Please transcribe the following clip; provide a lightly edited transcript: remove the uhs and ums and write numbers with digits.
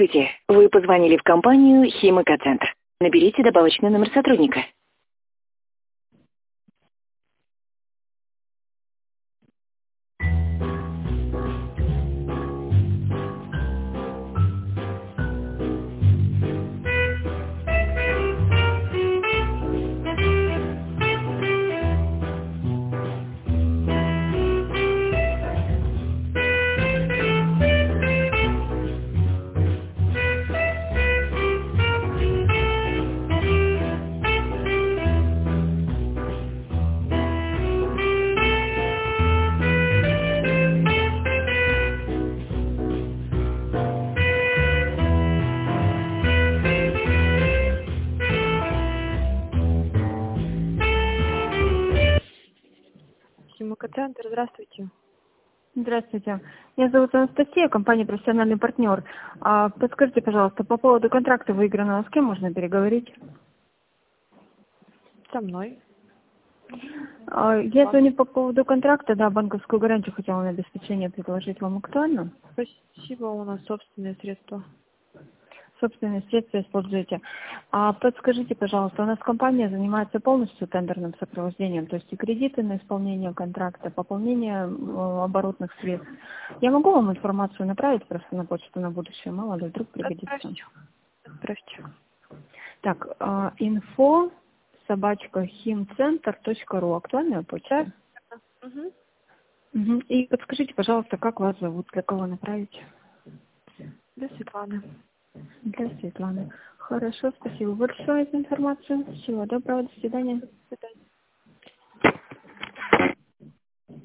Здравствуйте. Вы позвонили в компанию «Химэко-центр». Наберите добавочный номер сотрудника. Химэко-центр, здравствуйте. Здравствуйте. Меня зовут Анастасия, компания «Профессиональный партнер». Подскажите, пожалуйста, по поводу контракта выигранного, с кем можно переговорить? Со мной. Я звоню по поводу контракта, да, банковскую гарантию хотела на обеспечение предложить. Вам актуально? Спасибо, у нас собственные средства. Собственные средства используете. Подскажите, пожалуйста, у нас компания занимается полностью тендерным сопровождением, то есть и кредиты на исполнение контракта, пополнение оборотных средств. Я могу вам информацию направить просто на почту на будущее, мало ли вдруг пригодится. Отправьте. Так, info@himcenter.ru, актуальная почта? Да. Угу. И подскажите, пожалуйста, как вас зовут, для кого направить? Для Светланы. Для Светланы. Хорошо, спасибо большое за информацию. Всего доброго, до свидания. До свидания.